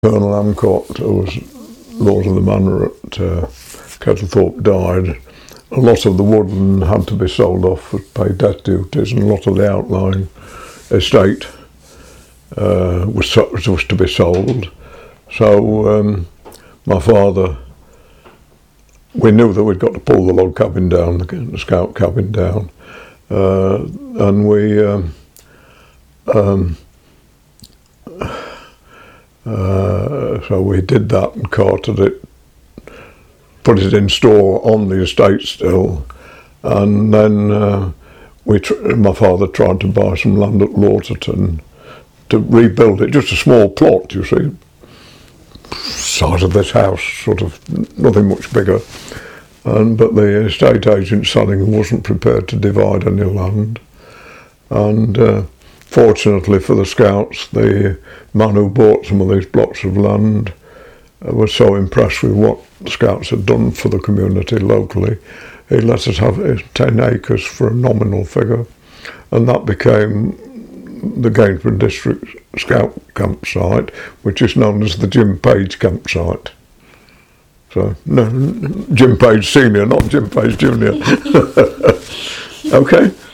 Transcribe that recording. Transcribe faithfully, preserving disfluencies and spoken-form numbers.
Colonel Amcott, who was Lord of the Manor at uh, Kettlethorpe, died. A lot of the woodland had to be sold off to pay death duties, and a lot of the outlying estate uh, was, was to be sold. So um, my father, we knew that we'd got to pull the log cabin down, the scout cabin down, uh, and we um, um, Uh, so we did that and carted it, put it in store on the estate still, and then uh, we tr my father tried to buy some land at Lauterton to rebuild it, just a small plot, you see, size of this house, sort of nothing much bigger, and but the estate agent selling wasn't prepared to divide any land, and uh, fortunately for the Scouts, the man who bought some of these blocks of land uh, was so impressed with what the Scouts had done for the community locally, he let us have ten acres for a nominal figure, and that became the Gainsborough District Scout campsite, which is known as the Jim Page campsite. So, no, Jim Page Senior, not Jim Page Junior Okay.